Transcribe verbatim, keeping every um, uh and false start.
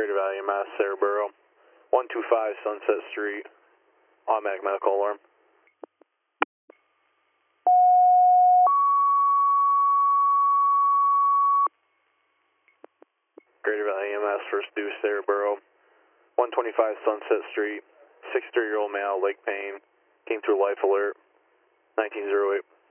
Greater Valley E M S, Sarahboro, one two five Sunset Street, automatic medical alarm. Greater Valley E M S, first due Sarahboro, one twenty-five Sunset Street, sixty-three-year-old male, leg pain, came through life alert, nineteen oh eight.